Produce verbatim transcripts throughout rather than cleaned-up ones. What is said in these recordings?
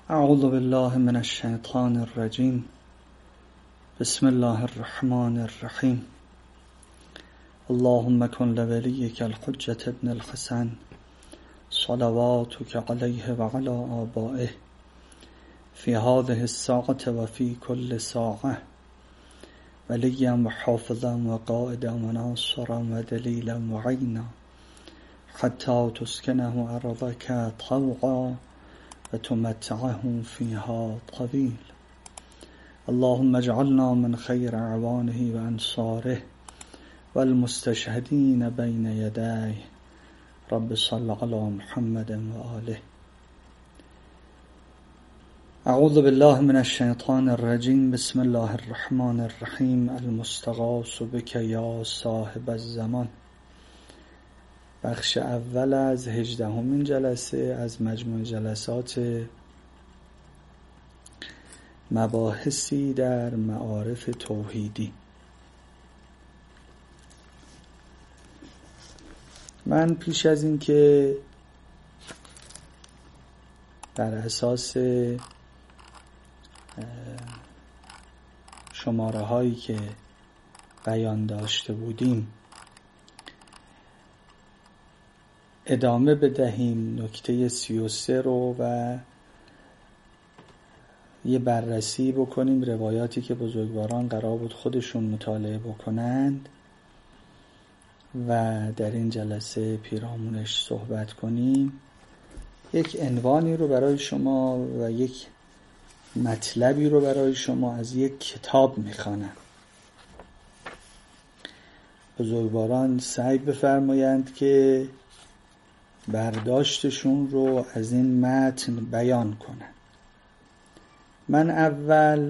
اعوذ بالله من الشیطان الرجیم. بسم الله الرحمن الرحیم. اللهم کن لولیک الحجة ابن الحسن صلواتک علیه وعلى آبائه فی هذه الساعة و فی کل ساعة ولیا و حافظا و قائدا و ناصرا و دلیلا و عینا حتی تسکنه ارضک طوعا و تمتعه فیها طویل. اللهم اجعلنا من خیر اعوانه و انصاره و المستشهدین بین یدیه. رب صل علی محمد و آله. اعوذ بالله من الشیطان الرجیم. بسم الله الرحمن الرحیم. المستغاث بک یا صاحب الزمان. بخش اول از هجدهمین جلسه از مجموع جلسات مباحثی در معارف توحیدی. من پیش از این که بر اساس شماره هایی که بیان داشته بودیم ادامه بدهیم، نکته سی و سه رو و یه بررسی بکنیم روایاتی که بزرگواران قرار بود خودشون مطالعه بکنند و در این جلسه پیرامونش صحبت کنیم. یک عنوانی رو برای شما و یک مطلبی رو برای شما از یک کتاب میخوانم. بزرگواران سعی بفرمایند که برداشتشون رو از این متن بیان کنن. من اول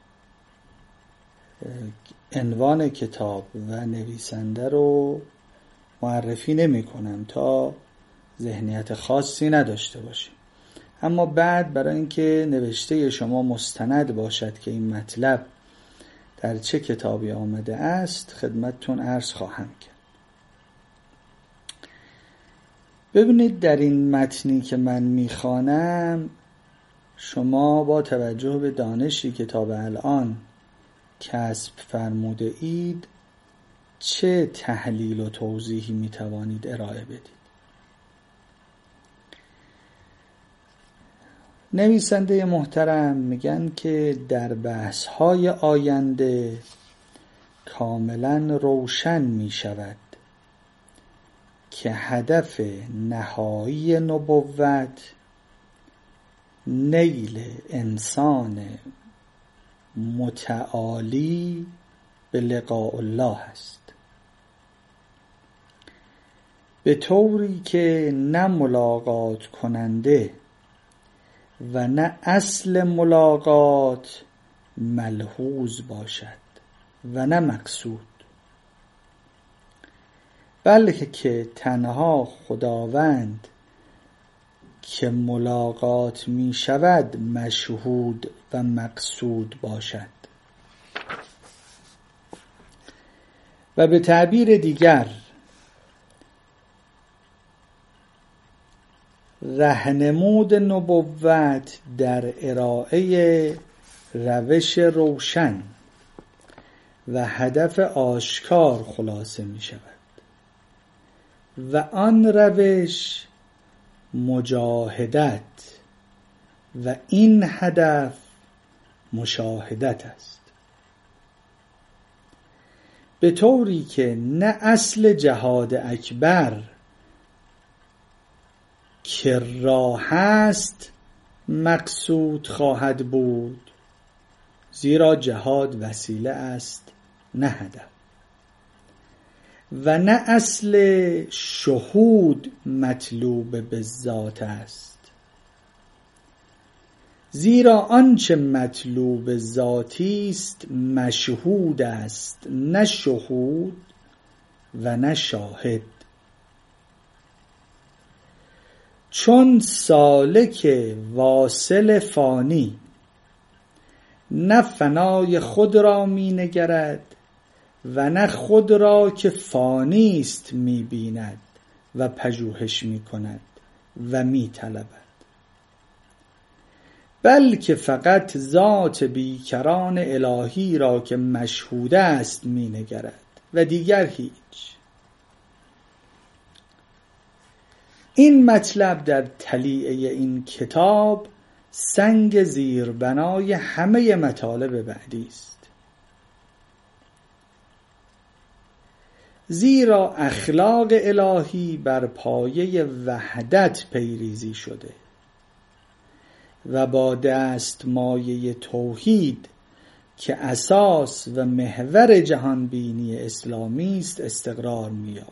عنوان کتاب و نویسنده رو معرفی نمی کنم تا ذهنیت خاصی نداشته باشیم، اما بعد برای اینکه نوشته شما مستند باشد که این مطلب در چه کتابی آمده است خدمتتون عرض خواهم کرد. ببینید در این متنی که من میخوانم شما با توجه به دانشی که تا به الان کسب فرموده اید چه تحلیل و توضیحی میتوانید ارائه بدید. نویسنده محترم میگن که در بحث‌های آینده کاملا روشن میشود که هدف نهایی نبوت نیل انسان متعالی به لقاء الله است، به طوری که نه ملاقات کننده و نه اصل ملاقات ملحوظ باشد و نه مقصود، بلکه که تنها خداوند که ملاقات می شود مشهود و مقصود باشد. و به تعبیر دیگر رهنمود نبوت در ارائه روش روشن و هدف آشکار خلاصه می شود و آن روش مجاهدت و این هدف مشاهدت است، به طوری که نه اصل جهاد اکبر که راه است مقصود خواهد بود، زیرا جهاد وسیله است نه هدف، و نه اصل شهود مطلوب به ذات است، زیرا آنچه مطلوب ذاتی است مشهود است نه شهود و نه شاهد. چون سالک واصل فانی نه فنای خود را می نگرد و نه خود را که فانی است می بیند و پژوهش می کند و می طلبد، بلکه فقط ذات بیکران الهی را که مشهوده است می نگرد و دیگر هیچ. این مطلب در تلیعه این کتاب سنگ زیربنای همه مطالب بعدی است. زیرا اخلاق الهی بر پایه وحدت پیریزی شده و با دستمایه توحید که اساس و محور جهانبینی اسلامی است استقرار می‌یابد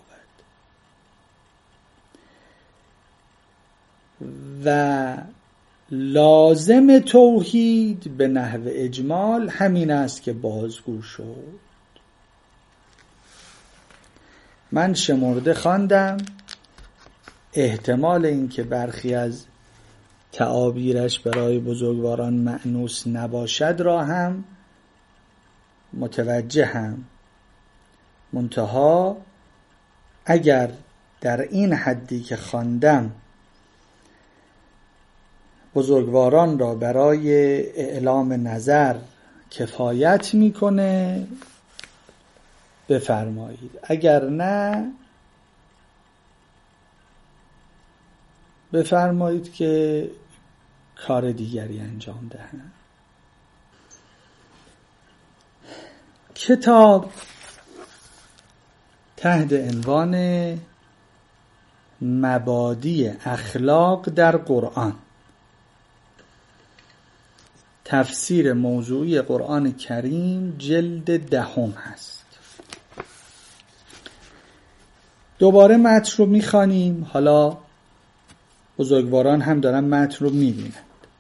و لازم توحید به نحو اجمال همین است که بازگو شد. من شمرده خواندم، احتمال این که برخی از تعابیرش برای بزرگواران مأنوس نباشد را هم متوجهم، منتها اگر در این حدی که خواندم بزرگواران را برای اعلام نظر کفایت میکنه بفرمایید، اگر نه بفرمایید که کار دیگری انجام دهم. کتاب تحت عنوان مبادی اخلاق در قرآن، تفسیر موضوعی قرآن کریم، جلد دهم هست. دوباره متن رو میخوانیم، حالا بزرگواران هم دارن متن رو میبینند.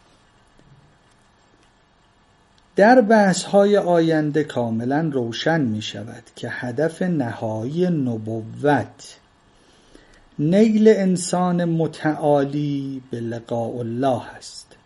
در بحث‌های آینده کاملا روشن میشود که هدف نهایی نبوت نیل انسان متعالی به لقاء الله است،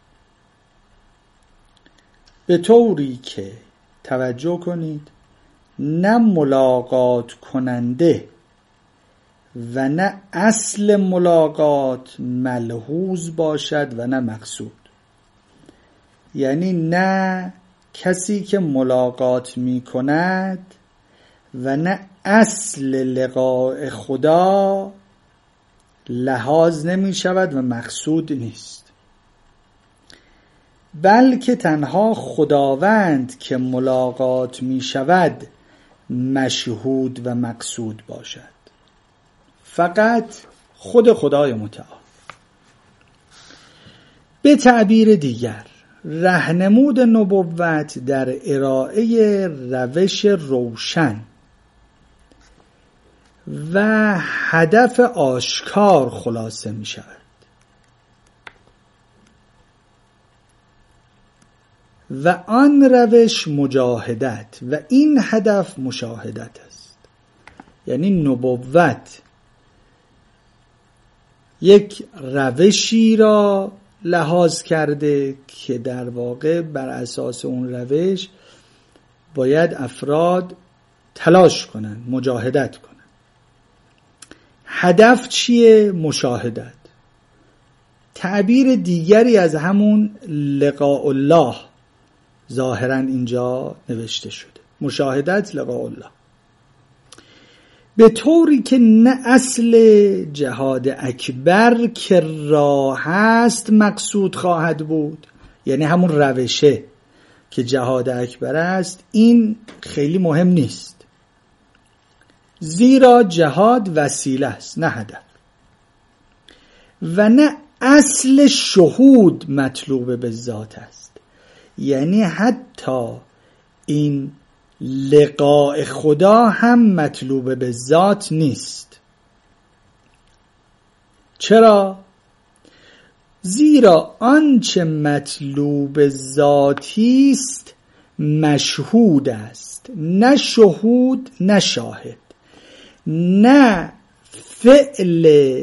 به طوری که توجه کنید نه ملاقات کننده و نه اصل ملاقات ملحوظ باشد و نه مقصود. یعنی نه کسی که ملاقات می کند و نه اصل لقاء خدا لحاظ نمی شود و مقصود نیست، بلکه تنها خداوند که ملاقات می شود مشهود و مقصود باشد، فقط خود خدای متعال. به تعبیر دیگر راهنمود نبوت در ارائه روش روشن و هدف آشکار خلاصه می شود و آن روش مجاهدت و این هدف مشاهدت است. یعنی نبوت یک روشی را لحاظ کرده که در واقع بر اساس اون روش باید افراد تلاش کنن، مجاهدت کنن. هدف چیه؟ مشاهدت. تعبیر دیگری از همون لقاء الله ظاهراً اینجا نوشته شده، مشاهدت لقاء الله، به طوری که نه اصل جهاد اکبر که راه است مقصود خواهد بود، یعنی همون روشه که جهاد اکبر است این خیلی مهم نیست، زیرا جهاد وسیله است نه هدف، و نه اصل شهود مطلوب به ذات است. یعنی حتی این لقاء خدا هم مطلوب به ذات نیست. چرا؟ زیرا آنچه مطلوب ذاتی است مشهود است، نه شهود نه شاهد، نه فعل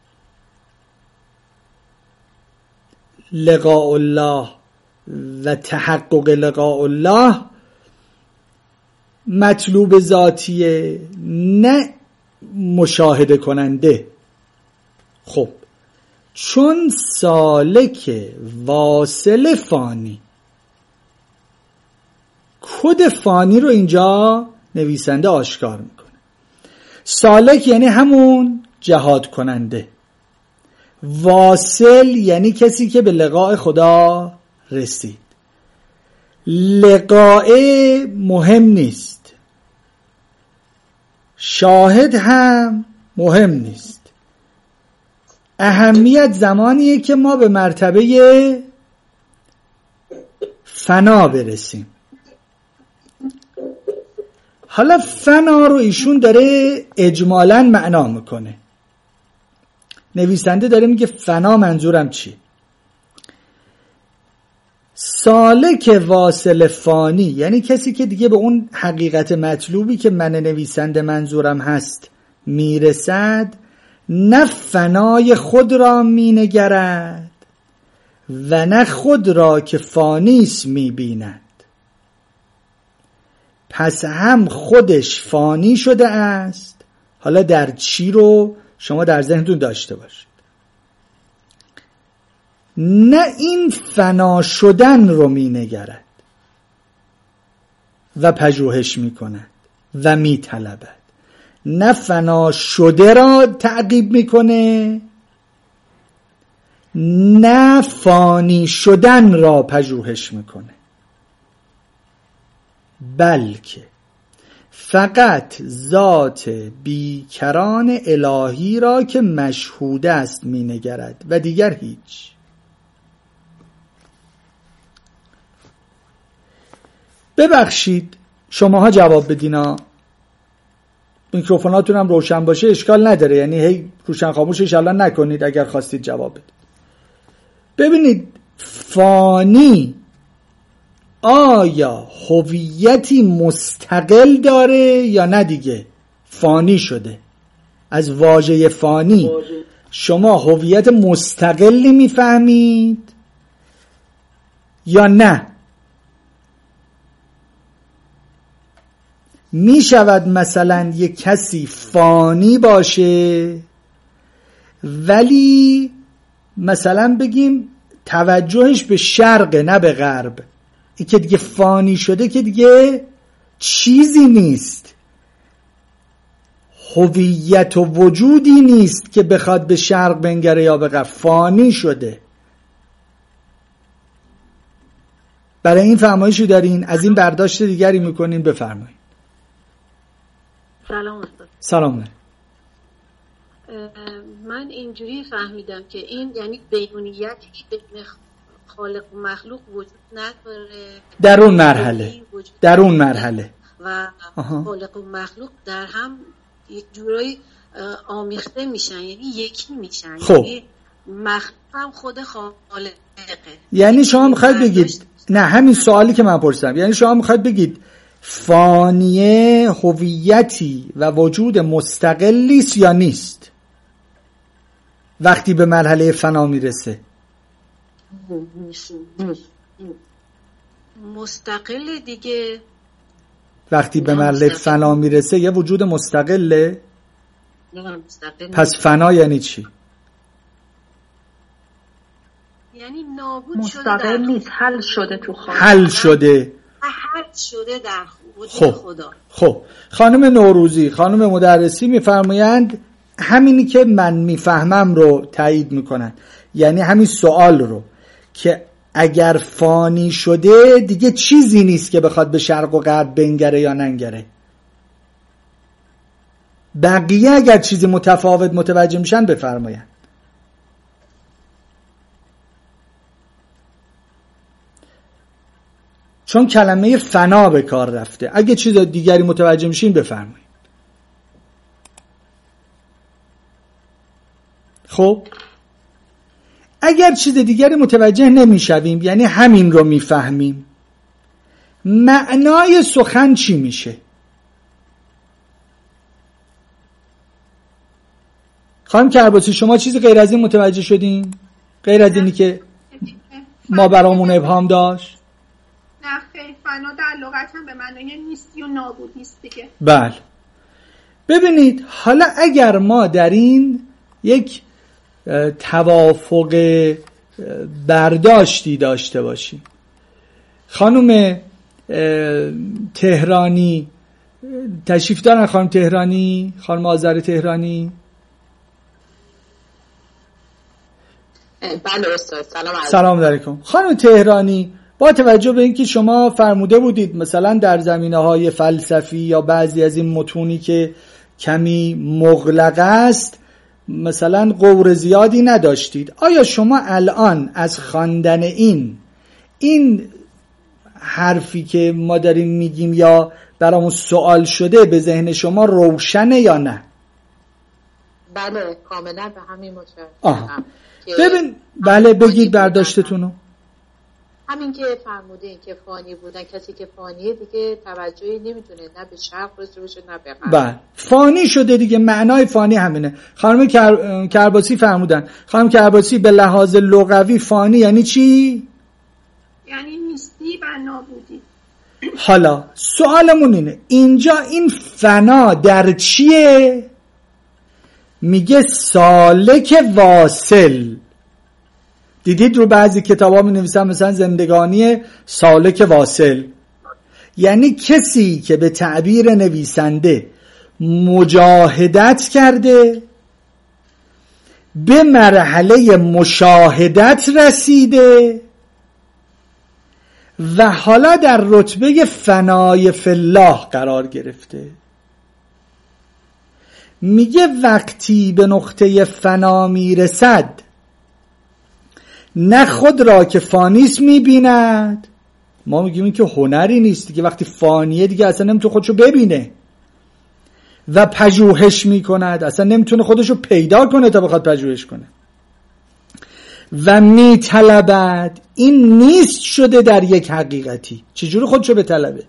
لقاء الله و تحقق لقاء الله مطلوب ذاتیه، نه مشاهده کننده. خب چون سالک واصل فانی، کد فانی رو اینجا نویسنده آشکار میکنه. سالک یعنی همون جهاد کننده، واصل یعنی کسی که به لقاء خدا رسید. لقاء مهم نیست، شاهد هم مهم نیست، اهمیت زمانیه که ما به مرتبه فنا برسیم. حالا فنا رو ایشون داره اجمالاً معنا میکنه. نویسنده داره میگه فنا منظورم چی؟ سالک واصل فانی یعنی کسی که دیگه به اون حقیقت مطلوبی که من نویسنده منظورم هست میرسد، نه فنای خود را مینگرد و نه خود را که فانیست میبیند. پس هم خودش فانی شده است. حالا در چی رو شما در ذهنتون داشته باشید. نه این فنا شدن رو می نگرد و پژوهش می کند و می طلبد، نه فنا شده را تعقیب می کنه، نه فانی شدن را پژوهش می کنه، بلکه فقط ذات بیکران الهی را که مشهود است می نگرد و دیگر هیچ. ببخشید شماها جواب بدینا، میکروفوناتون هم روشن باشه اشکال نداره، یعنی هی روشن خاموشش الان نکنید اگر خواستید جواب بدید. ببینید فانی آیا هویتی مستقل داره یا نه؟ دیگه فانی شده. از واژه فانی شما هویت مستقلی میفهمید یا نه؟ می شود مثلا یک کسی فانی باشه ولی مثلا بگیم توجهش به شرق نه به غرب. این که دیگه فانی شده که دیگه چیزی نیست، هویت و وجودی نیست که بخواد به شرق بنگره یا به غرب، فانی شده. برای این فرمایشی دارین، از این برداشت دیگری میکنین. بفرمایید. سلام استاد. سلام. من اینجوری فهمیدم که این یعنی بیرونیتی که بین خالق و مخلوق وجود نداره در اون مرحله، در اون مرحله و خالق و مخلوق در هم یک جورایی آمیخته میشن، یعنی یکی میشن. خب یعنی مخلوق هم خود خالقه. یعنی شما میخواید بگید، نه همین سوالی که من پرسیدم، یعنی شما میخواید بگید فانیه هویتی و وجود مستقلی است یا نیست وقتی به مرحله فنا میرسه؟ مستقل دیگه. وقتی به مرحله فنا میرسه یه وجود مستقله. مستقل. پس فنا یعنی چی؟ یعنی نابود مستقل شده، نیست، حل شده تو خدا، حل شده، حل شده در وجود خب. خدا. خب خانم نوروزی، خانم مدرسی میفرمایند همینی که من میفهمم رو تایید میکنن، یعنی همین سوال رو که اگر فانی شده دیگه چیزی نیست که بخواد به شرق و غرب بنگره یا ننگره. بقیه اگر چیزی متفاوت متوجه میشن بفرمایند. چون کلمه فنا به کار رفته. اگه چیز دیگری متوجه میشین بفرمایید. خب اگر چیز دیگری متوجه نمیشویم، یعنی همین رو میفهمیم، معنای سخن چی میشه؟ خانم کرباسی شما چیزی غیر از این متوجه شدین؟ غیر از اینی که ما برامون ابهام داشت؟ نه خیلی، فنا در لغت هم به معنای نیستی و نابود نیست دیگه. بله. ببینید حالا اگر ما در این یک توافق برداشتی داشته باشیم. خانم تهرانی تشریف دارن؟ خانم تهرانی، خانم آذر تهرانی. بله استاد، سلام علیکم. سلام علیکم. خانم تهرانی، با توجه به اینکه شما فرموده بودید مثلا در زمینه‌های فلسفی یا بعضی از این متونی که کمی مغلق است مثلا غور زیادی نداشتید، آیا شما الان از خواندن این این حرفی که ما داریم میگیم یا برامون سوال شده به ذهن شما روشنه یا نه؟ بله کاملا به همین متوجهم. ببین بله بگید برداشتتونو. همین که فرمودین که فانی بودن، کسی که فانیه دیگه توجهی نمیتونه نه به شرق داشته باشه نه به غرب. بله فانی شده دیگه، معنای فانی همینه. خانم کر... کرباسی فرمودن. خانم کرباسی به لحاظ لغوی فانی یعنی چی؟ یعنی نیستی و نابودی. حالا سوالمون اینه اینجا این فنا در چیه؟ میگه سالک واصل. دیدید رو بعضی کتابا می نویسن مثلا زندگانی سالک واصل، یعنی کسی که به تعبیر نویسنده مجاهدت کرده، به مرحله مشاهدت رسیده و حالا در رتبه فنای فی الله قرار گرفته. میگه وقتی به نقطه فنا میرسد نه خود را که فانیست میبیند. ما میگیم این که هنری نیست دیگه، وقتی فانیه دیگه اصلا نمیتونه خودشو ببینه و پژوهش میکند، اصلا نمیتونه خودشو پیدا کنه تا بخواد پژوهش کنه و میطلبد. این نیست شده در یک حقیقتی. چجوری خودشو بطلبه؟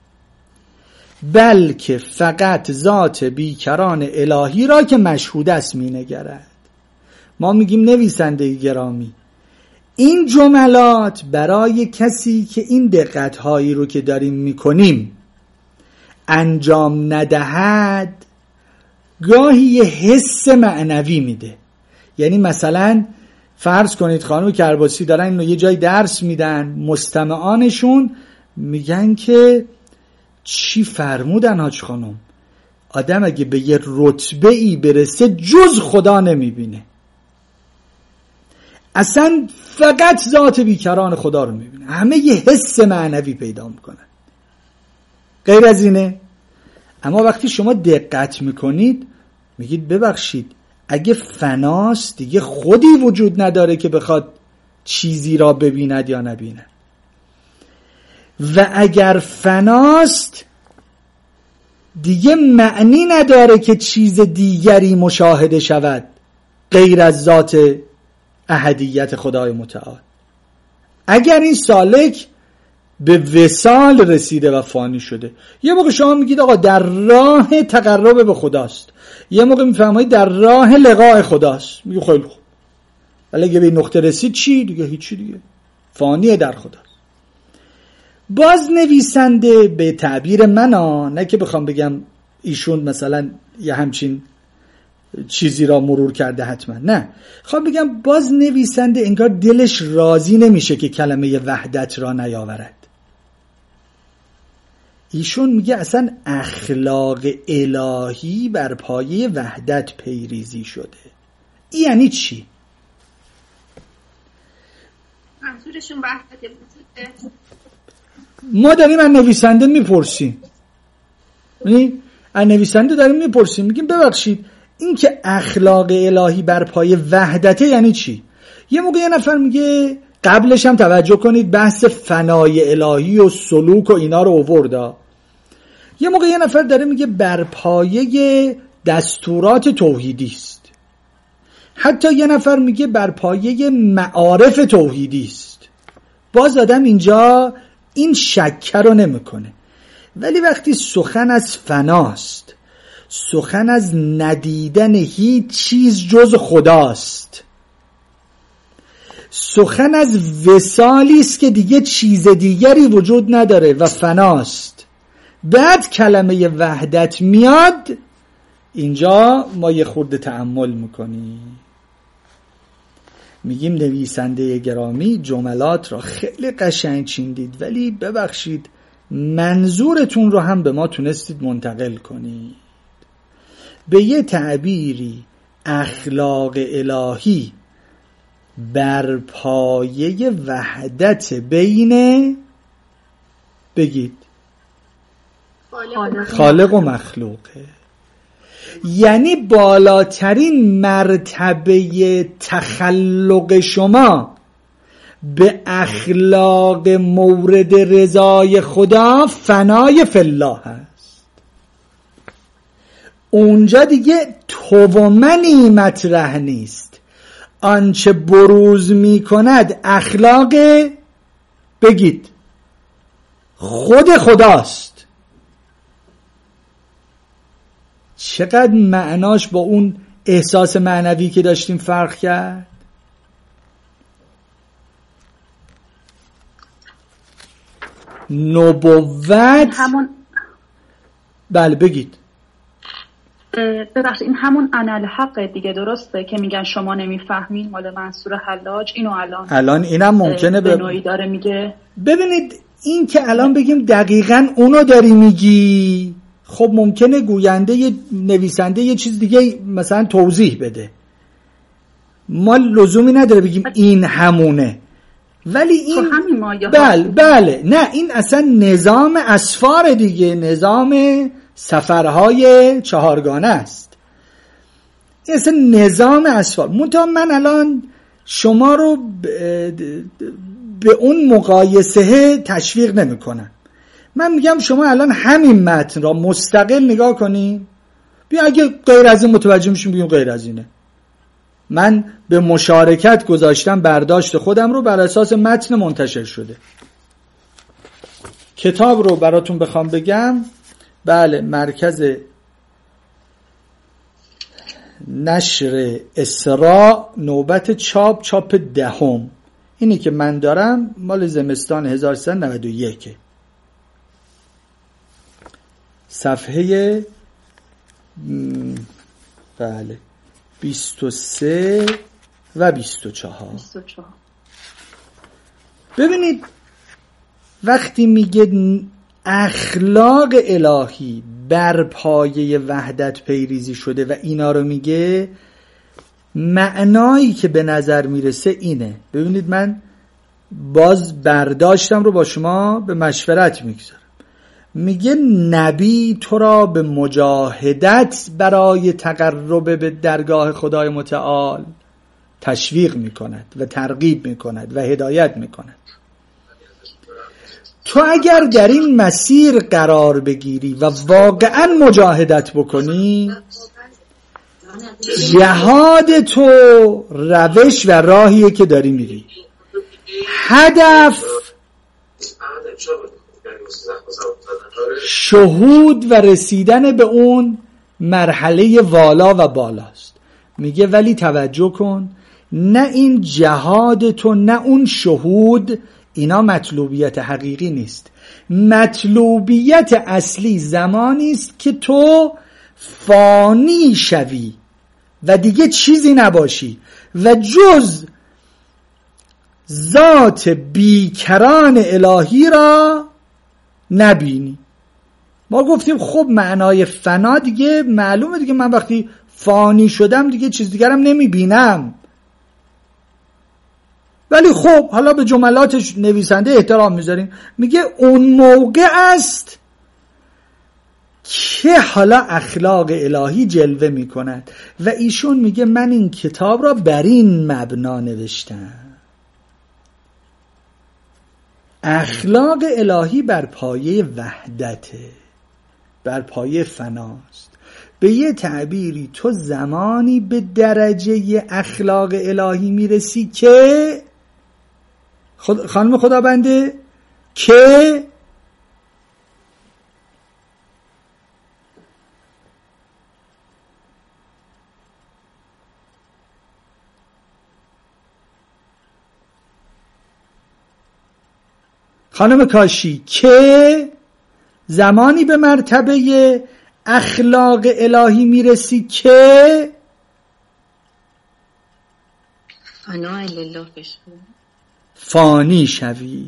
بلکه فقط ذات بیکران الهی را که مشهود است مینگرد. ما میگیم نویسنده گرامی این جملات برای کسی که این دقت‌هایی رو که داریم میکنیم انجام ندهد گاهی یه حس معنوی میده. یعنی مثلا فرض کنید خانم کرباسی دارن اینو یه جای درس میدن، مستمعانشون میگن که چی فرمودن حاج خانم؟ آدم اگه به یه رتبه ای برسه جز خدا نمیبینه، اصلا فقط ذات بیکران خدا رو میبینه، همه یه حس معنوی پیدا میکنن، غیر از اینه. اما وقتی شما دقت میکنید میگید ببخشید اگه فناست دیگه خودی وجود نداره که بخواد چیزی را ببیند یا نبیند، و اگر فناست دیگه معنی نداره که چیز دیگری مشاهده شود غیر از ذات احدیت خدای متعال. اگر این سالک به وصال رسیده و فانی شده، یه موقع شما میگید آقا در راه تقرب به خداست، یه موقع میفهمید در راه لقاء خداست، میگه خیلی خوب، ولی اگه به این نقطه رسید چی؟ دیگه هیچی دیگه، فانیه در خداست. باز نویسنده به تعبیر منا، نه که بخوام بگم ایشون مثلا یه همچین چیزی را مرور کرده حتما، نه، خب بگم باز نویسنده انگار دلش راضی نمیشه که کلمه وحدت را نیاورد. ایشون میگه اصلا اخلاق الهی بر پایه وحدت پیریزی شده. این یعنی چی؟ منظورشون وحدت وجوده. ما داریم از نویسنده میپرسیم، یعنی از نویسنده داریم میپرسیم، میگیم ببخشید این که اخلاق الهی بر پایه وحدته یعنی چی؟ یه موقع یه نفر میگه، قبلش هم توجه کنید بحث فنای الهی و سلوک و اینا رو آورد، یه موقع یه نفر داره میگه بر پایه دستورات توحیدی است، حتی یه نفر میگه بر پایه معارف توحیدی است. باز آدم اینجا این شک رو نمیکنه. ولی وقتی سخن از فناست، سخن از ندیدن هیچ چیز جز خداست، سخن از وصالی است که دیگه چیز دیگری وجود نداره و فناست، بعد کلمه وحدت میاد، اینجا ما یه خورده تأمل میکنیم. میگیم نویسنده گرامی جملات را خیلی قشنگ چیندید، ولی ببخشید منظورتون رو هم به ما تونستید منتقل کنید. به یه تعبیری اخلاق الهی بر پایه وحدت بین بگید خالق, خالق و مخلوقه. یعنی بالاترین مرتبه تخلق شما به اخلاق مورد رضای خدا فنای فی الله هست. اونجا دیگه تو و منی مطرح نیست، آنچه بروز می کند اخلاق بگید خود خداست. چقدر معناش با اون احساس معنوی که داشتیم فرق کرد. نبوت همون بله بگید. ببخشید این همون انالحق دیگه، درسته که میگن شما نمیفهمین، مال منصور حلاج. اینو الان الان اینم ممکنه به نوعی داره میگه. ببینید این که الان بگیم دقیقاً اونو داری میگی، خب ممکنه گوینده یه نویسنده یه چیز دیگه مثلا توضیح بده، ما لزومی نداره بگیم این همونه. ولی این بله بله نه، این اصلا نظام اسفار دیگه، نظام سفرهای چهارگانه است. این اصلا نظام اسفار. منتها من الان شما رو به اون مقایسه تشویق نمی کنم. من میگم شما الان همین متن را مستقل نگاه کنین، بیا اگه غیر از این متوجه میشین بگیم غیر از اینه. من به مشارکت گذاشتم برداشت خودم رو بر اساس متن منتشر شده. کتاب رو براتون بخوام بگم، بله مرکز نشر اسراء نوبت چاپ چاپ دهم، اینی که من دارم مال زمستان هزار و سیصد و نود و یک، صفحه بله بیست و سه و بیست و چهار. ببینید وقتی میگه اخلاق الهی بر پایه وحدت پیریزی شده و اینا رو میگه، معنایی که به نظر میرسه اینه. ببینید من باز برداشتم رو با شما به مشورت میگذارم. میگه نبی تو را به مجاهدت برای تقرب به درگاه خدای متعال تشویق میکند و ترغیب میکند و هدایت میکند. تو اگر در این مسیر قرار بگیری و واقعا مجاهدت بکنی، جهاد تو روش و راهیه که داری میری. هدف شهود و رسیدن به اون مرحله والا و بالاست. میگه ولی توجه کن، نه این جهاد تو نه اون شهود، اینا مطلوبیت حقیقی نیست. مطلوبیت اصلی زمانی است که تو فانی شوی و دیگه چیزی نباشی و جز ذات بیکران الهی را نبینی. ما گفتیم خب معنای فنا دیگه معلومه دیگه، من وقتی فانی شدم دیگه چیز دیگرم نمیبینم. ولی خب حالا به جملات نویسنده احترام میذاریم. میگه اون موقع است که حالا اخلاق الهی جلوه میکند و ایشون میگه من این کتاب را بر این مبنا نوشتم. اخلاق الهی بر پایه وحدته، بر پایه فناست. به یه تعبیری تو زمانی به درجه اخلاق الهی میرسی که خود خانم خدابنده که خانم کاشی که زمانی به مرتبه اخلاق الهی میرسی که فنا الله بشه. فانی شوی.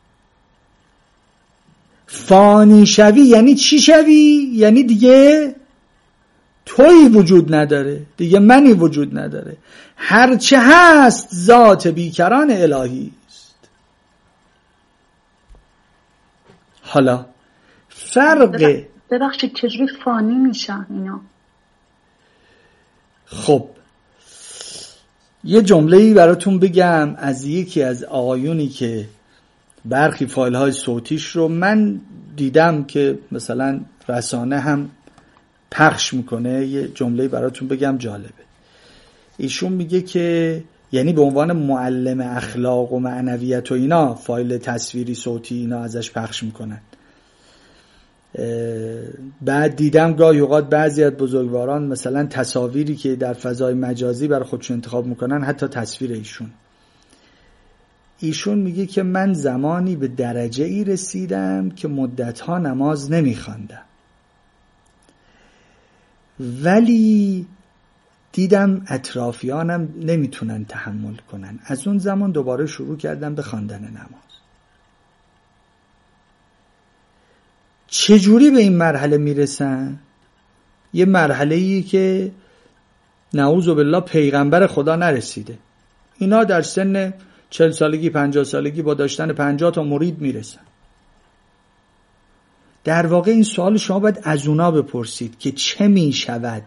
فانی شوی یعنی چی شوی؟ یعنی دیگه تویی وجود نداره، دیگه منی وجود نداره، هرچه هست ذات بیکران الهی است. حالا فرق ببخشید چجوری فانی میشن اینا؟ خب یه جمله‌ای براتون بگم از یکی از آقایونی که برخی فایل های صوتیش رو من دیدم که مثلا رسانه هم پخش میکنه. یه جمله‌ای براتون بگم جالبه. ایشون میگه که یعنی به عنوان معلم اخلاق و معنویت و اینا فایل تصویری صوتی اینا ازش پخش میکنن. بعد دیدم گاهی اوقات بعضی از بزرگواران مثلا تصاویری که در فضای مجازی برای خودشون انتخاب میکنن حتی تصویر ایشون. ایشون میگه که من زمانی به درجه ای رسیدم که مدتها نماز نمیخواندم، ولی دیدم اطرافیانم نمیتونن تحمل کنن. از اون زمان دوباره شروع کردم به خواندن نماز. چجوری به این مرحله میرسن؟ یه مرحله‌ای که نعوذ بالله پیغمبر خدا نرسیده. اینا در سن چهل سالگی پنجاه سالگی با داشتن پنجاه تا مرید میرسن. در واقع این سوال شما باید از اونا بپرسید که چه میشود.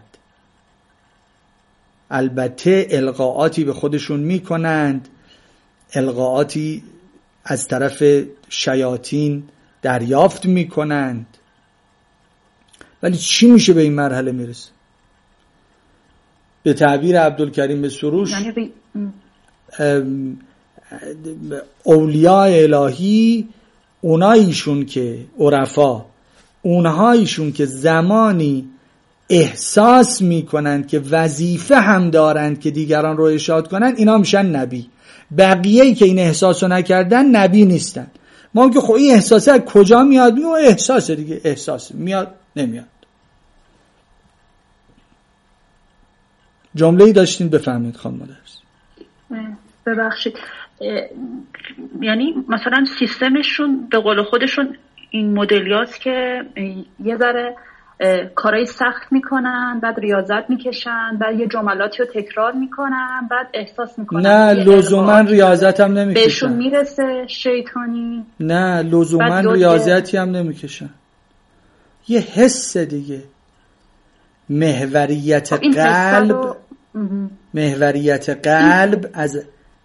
البته القاءاتی به خودشون میکنند، القاءاتی از طرف شیاطین دریافت میکنند، ولی چی میشه به این مرحله میرسه؟ به تعبیر عبدالکریم به سروش اولیاء الهی اوناییشون که عرفا، اونهاییشون که زمانی احساس میکنند که وظیفه هم دارند که دیگران رو ارشاد کنند، اینا میشن نبی. بقیه‌ای که این احساسو نکردن نبی نیستن. ما که خب این احساسه از کجا میاد؟ میگه احساسه دیگه، احساس میاد نمیاد. جمله‌ای داشتین بفهمید خانم مدرس. ببخشید یعنی مثلا سیستمشون به قول خودشون این مدلیاست که یه ذره کارهای سخت میکنن، بعد ریاضت میکشن، بعد یه جملاتی رو تکرار میکنن، بعد احساس میکنن نه لزوما ریاضت هم نمیکشن، بهشون میرسه شیطانی. نه لزوما ریاضتی هم نمیکشن، یه حس دیگه. محوریت قلب، محوریت قلب از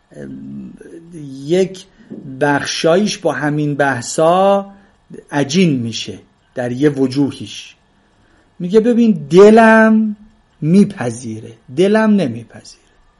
یک بخشایش با همین بحثا عجین میشه در یه وجوهیش. میگه ببین دلم میپذیره، دلم نمیپذیره.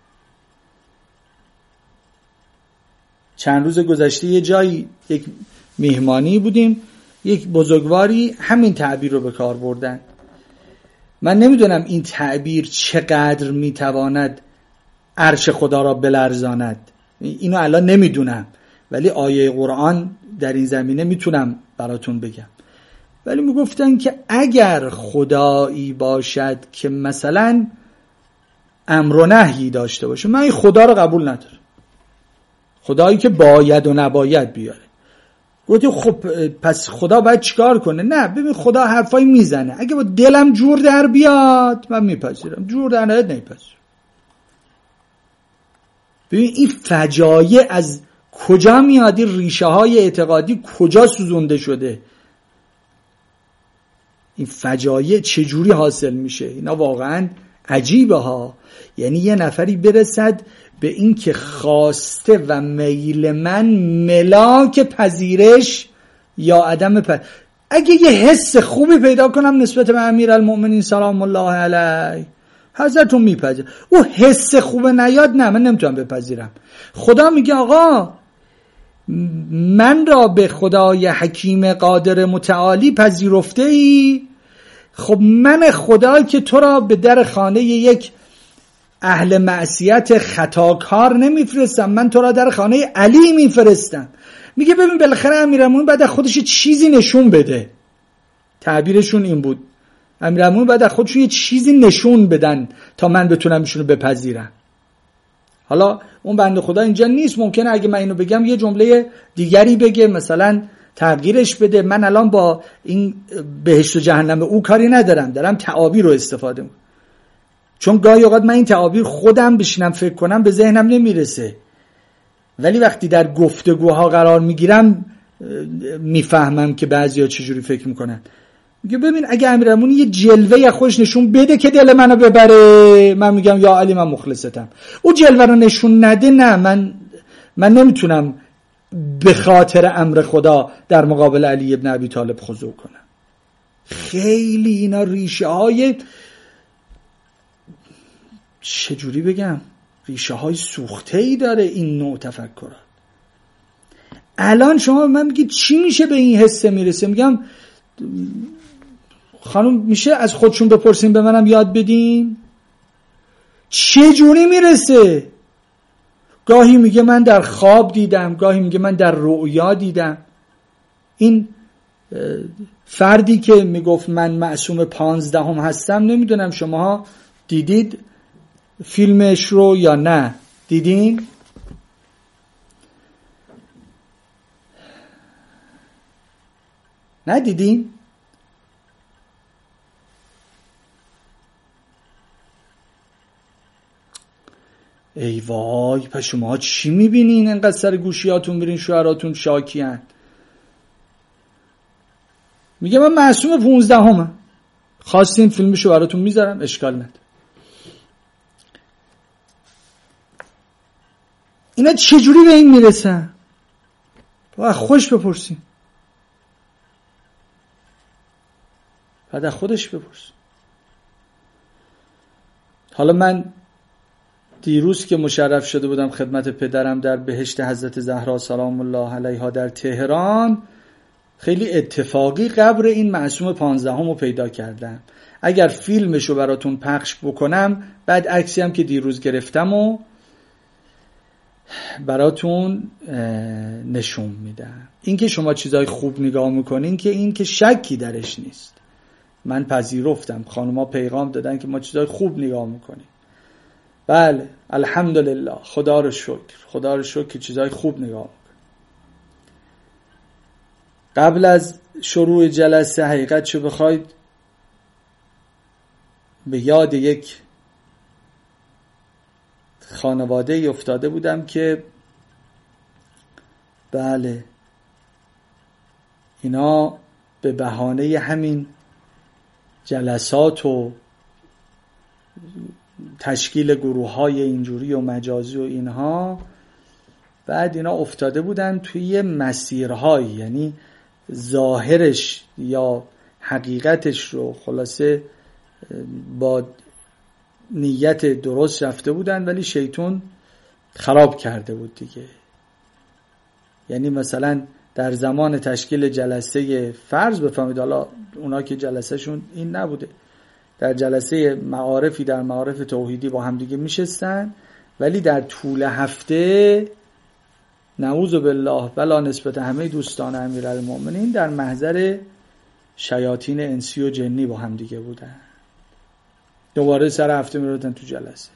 چند روز گذشته یه جایی یک میهمانی بودیم، یک بزرگواری همین تعبیر رو به کار بردن. من نمیدونم این تعبیر چقدر میتواند عرش خدا را بلرزاند، اینو الان نمیدونم، ولی آیه قرآن در این زمینه میتونم براتون بگم. ولی میگفتن که اگر خدایی باشد که مثلا امر و نهی داشته باشه، من این خدا رو قبول ندارم، خدایی که باید و نباید بیاره. گفتی خب پس خدا باید چیکار کنه؟ نه ببین خدا حرفایی میزنه، اگه با دلم جور در بیاد من میپذیرم، جور در نیاد نمیپذیرم. ببین این فجایع از کجا میاد؟ این ریشه های اعتقادی کجا سوزونده شده؟ این فجایع چجوری حاصل میشه؟ اینا واقعا عجیبه ها. یعنی یه نفری برسد به این که خواسته و میل من ملاک پذیرش یا عدم پذیرش. اگه یه حس خوبی پیدا کنم نسبت به امیرالمؤمنین سلام الله علیه، حضرتون میپذیر. او حس خوب نیاد، نه من نمیتونم بپذیرم. خدا میگه آقا من را به خدای حکیم قادر متعالی پذیرفته ای، خب من خدا که تو را به در خانه یک اهل معصیت خطاکار نمیفرستم، من تو را در خانه علی میفرستم. میگه ببین بالاخره امیرالمومنین بعد خودش چیزی نشون بده. تعبیرشون این بود، امیرالمومنین بعد خودشون یه چیزی نشون بدن تا من بتونم ایشونو بپذیرم. حالا اون بنده خدا اینجا نیست، ممکنه اگه من اینو بگم یه جمله دیگری بگه، مثلا تغییرش بده. من الان با این بهشت و جهنم او کاری ندارم، دارم تعابیر رو استفاده میکنم، چون گاهی اوقات من این تعابیر خودم بشینم فکر کنم به ذهنم نمیرسه، ولی وقتی در گفتگوها قرار میگیرم میفهمم که بعضیا چجوری فکر میکنن. میگه ببین اگه امیرالمومنین یه جلوه از خودش نشون بده که دل منو ببره، من میگم یا علی من مخلصتم. او جلوه رو نشون نده، نه من من نمیتونم به خاطر امر خدا در مقابل علی ابن ابی طالب خضوع کنم. خیلی اینا ریشه های چجوری بگم ریشه های سوخته ای داره این نوع تفکرات. الان شما من میگید چی میشه به این حسه میرسه؟ میگم خانم میشه از خودشون بپرسین به منم یاد بدین چه جوری میرسه. گاهی میگه من در خواب دیدم، گاهی میگه من در رؤیا دیدم. این فردی که میگفت من معصوم پانزدهم هستم، نمیدونم شماها دیدید فیلمش رو یا نه؟ دیدین؟ نه دیدین؟ ای وای، پس شما چی میبینین انقدر سر گوشیاتون برین شوهراتون شاکیان؟ میگه من معصوم پونزدهمم، خواستین فیلمشو براتون میذارم اشکال نداره. اینا چجوری به این میرسن؟ باید خوش بپرسیم، بعد خودش بپرس. حالا من دیروز که مشرف شده بودم خدمت پدرم در بهشت حضرت زهرا سلام الله علیها در تهران، خیلی اتفاقی قبر این معصوم پانزدهم رو پیدا کردم. اگر فیلمشو براتون پخش بکنم، بعد عکسی هم که دیروز گرفتم و براتون نشون میدم. این که شما چیزای خوب نگاه میکنین که این که شکی درش نیست، من پذیرفتم، خانوما پیغام دادن که ما چیزای خوب نگاه میکنیم. بله الحمدلله، خدا رو شکر، خدا رو شکر که چیزای خوب نگاه میکنیم. قبل از شروع جلسه حقیقت شو بخواید به یاد یک خانواده افتاده بودم که بله اینا به بهانه همین جلسات و تشکیل گروه های اینجوری و مجازی و اینها، بعد اینا افتاده بودن توی مسیرهایی، یعنی ظاهرش یا حقیقتش رو خلاصه با نیت درست رفته بودن، ولی شیطان خراب کرده بود دیگه. یعنی مثلا در زمان تشکیل جلسه فرض بفهمید، حالا اونا که جلسه شون این نبوده، در جلسه معارفی در معارف توحیدی با هم دیگه میشستن، ولی در طول هفته نعوذ بالله بلا نسبت همه دوستان امیرالمومنین در محضر شیاطین انسی و جنی با هم دیگه بودن. دوباره سر هفته میرفتن تو جلسه.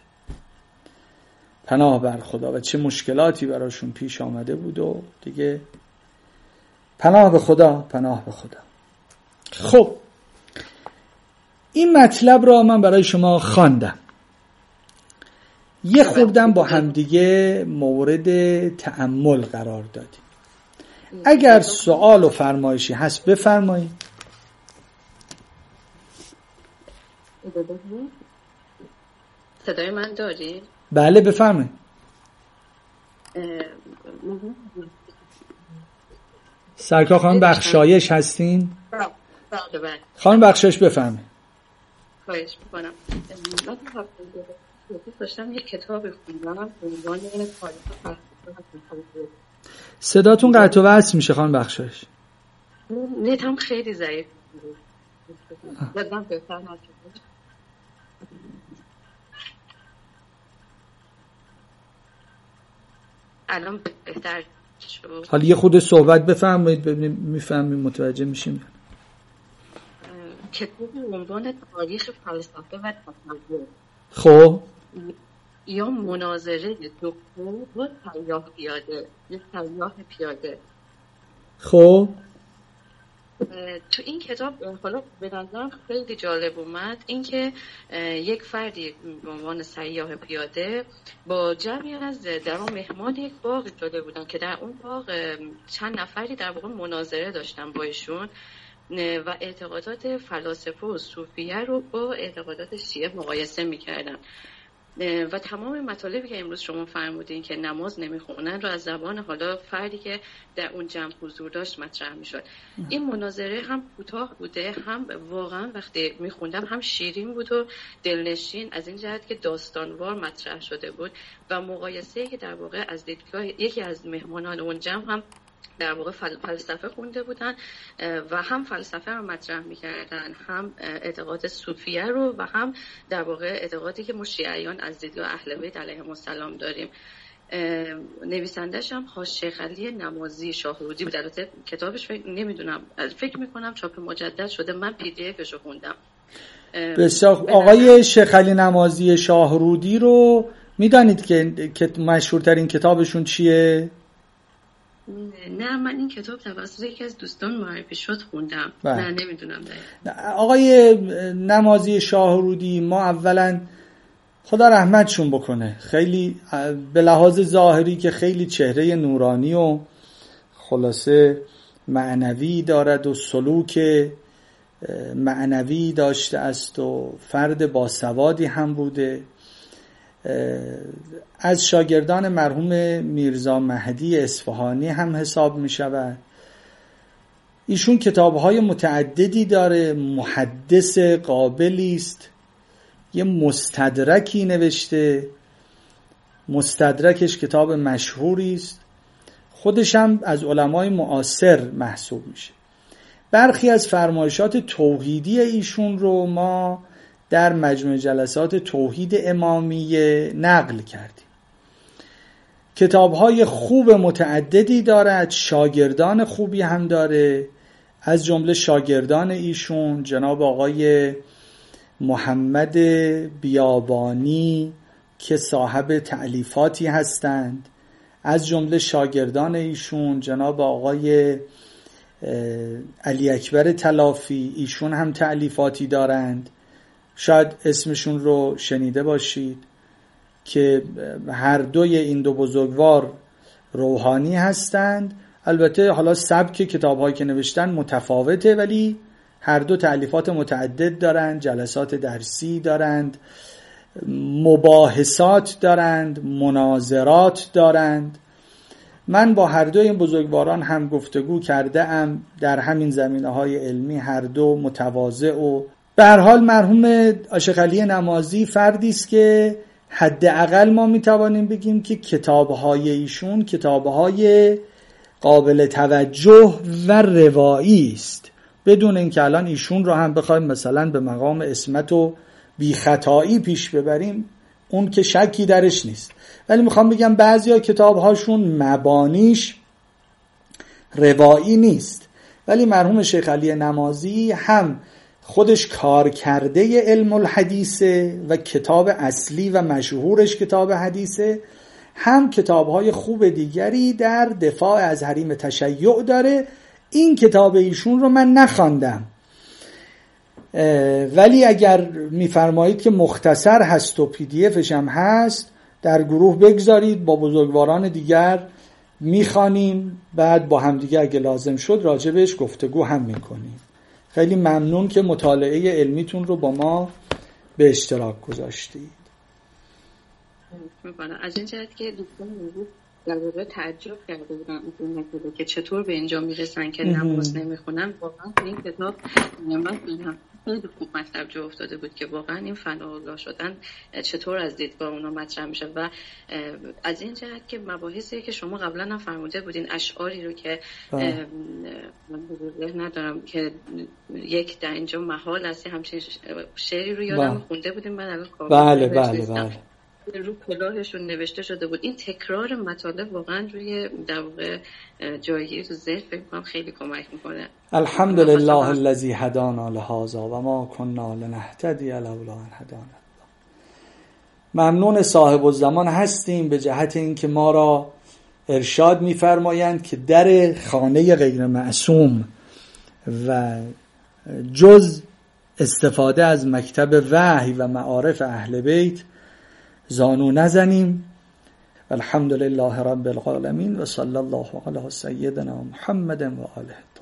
پناه بر خدا، و چه مشکلاتی براشون پیش آمده بود و دیگه پناه به خدا، پناه به خدا. خب این مطلب را من برای شما خواندم، یه خوردم با همدیگه مورد تأمل قرار دادیم. اگر سوال و فرمایشی هست بفرمایید. صدای من داری؟ بله بفرمایید. سرکار خانم بخشایش هستین؟ بله بله. خانم بخشایش بفرمایید. خواهش میکنم. من داشتم یک کتاب خوندم به عنوان تاریخ فلسفه. صداتون قطع و وصل میشه خانم بخشایش. نتم خیلی ضعیف بود. یادم بهتر نشد. الان بهتر شد. حالا یه خود صحبت بفرمایید ببینیم میفهمیم متوجه میشیم. کتاب به عنوان تاریخ فلسفه و تصوف. خب یا مناظره دکتر با سیاح پیاده یا سیاح پیاده. خب تو این کتاب حالا به نظرم خیلی جالب اومد اینکه یک فردی به عنوان سیاح پیاده با جمعی از در اون مهمان یک باغ شده بودن که در اون باغ چند نفری در واقع مناظره داشتن با ایشون و اعتقادات فلاسفه و صوفیه رو با اعتقادات شیعه مقایسه میکردن و تمام مطالبی که امروز شما فرمودین که نماز نمیخونن رو از زبان حالا فردی که در اون جمع حضور داشت مطرح میشد. این مناظره هم کوتاه بوده، هم واقعا وقتی میخوندم هم شیرین بود و دلنشین از این جهت که داستانوار مطرح شده بود و مقایسه که در واقع از دیدگاه یکی از مهمانان اون جمع هم در واقع فلسفه خونده بودن و هم فلسفه رو مطرح میکردن، هم اعتقاد صوفیه رو و هم در واقع اعتقادی که ما شیعیان از دیدگاه اهل بیت علیهم السلام داریم. نویسندش هم شیخ علی نمازی شاهرودی بود. البته کتابش فکر نمیدونم، فکر میکنم چاپ مجدد شده، من پی دی افش رو خوندم. بسیار. آقای شیخ علی نمازی شاهرودی رو میدانید که مشهورترین کتابشون چیه؟ نه من این کتاب توسط یکی از دوستان معرفی شد خوندم. بله. نه نمیدونم دقیقا. آقای نمازی شاهرودی ما اولا خدا رحمتشون بکنه، خیلی به لحاظ ظاهری که خیلی چهره نورانی و خلاصه معنوی دارد و سلوک معنوی داشته است و فرد باسوادی هم بوده. از شاگردان مرحوم میرزا مهدی اصفهانی هم حساب می شود. ایشون کتاب‌های متعددی داره، محدث قابلی است، یه مستدرکی نوشته، مستدرکش کتاب مشهوری است، خودش هم از علمای معاصر محسوب میشه. برخی از فرمایشات توحیدی ایشون رو ما در مجموع جلسات توحید امامیه نقل کردیم. کتاب‌های خوب متعددی دارد، شاگردان خوبی هم داره، از جمله شاگردان ایشون جناب آقای محمد بیابانی که صاحب تألیفاتی هستند، از جمله شاگردان ایشون جناب آقای علی اکبر تلافی، ایشون هم تألیفاتی دارند، شاید اسمشون رو شنیده باشید، که هر دوی این دو بزرگوار روحانی هستند. البته حالا سبک کتاب‌هایی که نوشتن متفاوته، ولی هر دو تألیفات متعدد دارند، جلسات درسی دارند، مباحثات دارند، مناظرات دارند. من با هر دوی این بزرگواران هم گفتگو کرده ام در همین زمینه‌های علمی، هر دو متواضع و به هر حال مرحوم شیخ علی نمازی فردی است که حداقل ما میتوانیم بگیم که کتاب‌های ایشون کتاب‌های قابل توجه و روایی است، بدون اینکه الان ایشون رو هم بخوایم مثلا به مقام عصمت و بی خطایی پیش ببریم، اون که شکی درش نیست. ولی میخوام بگم بعضیا کتاب‌هاشون مبانیش روایی نیست، ولی مرحوم شیخ علی نمازی هم خودش کار کرده علم الحدیثه و کتاب اصلی و مشهورش کتاب حدیثه، هم کتاب‌های خوب دیگری در دفاع از حریم تشیع داره. این کتاب ایشون رو من نخواندم، ولی اگر میفرمایید که مختصر هست و پی دی افش هم هست، در گروه بگذارید، با بزرگواران دیگر میخوانیم، بعد با هم دیگه اگه لازم شد راجبش گفتگو هم میکنیم. خیلی ممنون که مطالعه علمیتون رو با ما به اشتراک گذاشتید. از این جهت که دوستان در واقع تعجب کرده بودن که چطور به اینجا میرسن که نماز نمیخونن. واقعا این کتاب من خیلی خوب مطلب جا افتاده بود که واقعا این فناآگاه شدن چطور از دیدگاه اونا مطرح میشه و از این جهت که مباحثی که شما قبلا هم فرموده بودین، اشعاری رو که من بزرگه ندارم که یک در اینجا محال هست، همچین شعری رو یادم خونده بودیم من الان کار بله بله بله رو کلاهشون نوشته شده بود. این تکرار مطالب واقعا روی در واقع جایگیری تو ذهن فکر کنم خیلی کمک میکنه. الحمدلله الذی هدانا لهذا و ما كنا لنهتدی لولا ان هدانا الله. ممنون صاحب الزمان هستیم به جهت اینکه ما را ارشاد می‌فرمایند که در خانه غیر معصوم و جز استفاده از مکتب وحی و معارف اهل بیت زانو نزنیم. الحمد لله رب العالمین و صلی الله علی سیدنا محمد و آله.